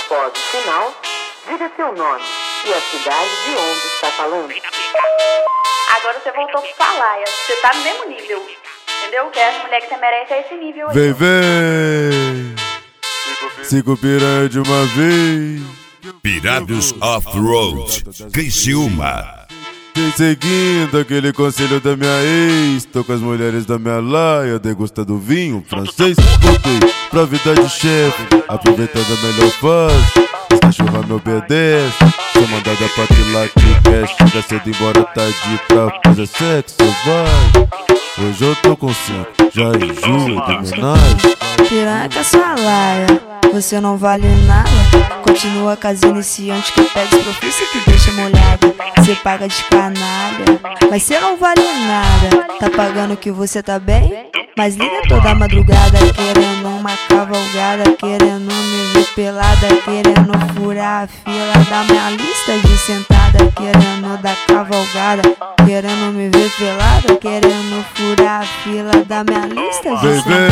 após o sinal, diga seu nome e a cidade de onde está falando. Agora você voltou pra falar, você tá no mesmo nível, entendeu? Que as mulheres que você merece é esse nível aí. Vem! 5 piranha de uma vez. Pirados Off-Road, Criciúma. Seguindo aquele conselho da minha ex, tô com as mulheres da minha laia, degustando vinho francês. Voltei pra vida de chefe, aproveitando a melhor fase. As cachorras me obedecem, sou mandada pra lá que quer. Chega cedo embora tarde pra fazer sexo, vai. Hoje eu tô com 5, já enjoo de homenagem. Piranha com a sua laia, você não vale nada. Continua com as iniciantes que pede profissa e que deixa molhada. Você paga de canalha, mas cê não vale nada. Tá pagando que você tá bem? Mas liga toda madrugada, querendo uma cavalgada, querendo me ver pelada, querendo furar a fila da minha lista de sentada, querendo dar cavalgada, querendo me ver pelada, querendo furar a fila da minha lista de sentada.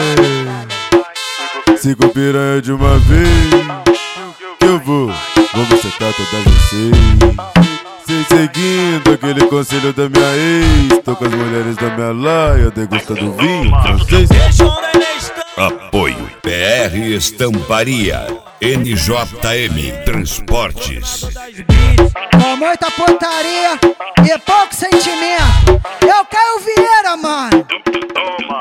5 piranha de uma vez. Eu vou sentar todas vocês. Seguindo aquele conselho da minha ex, tô com as mulheres da minha laia, degustando vinho francês. Apoio PR Estamparia, NJM Transportes. Com muita putaria e pouco sentimento. Eu Caio Vieira, mano.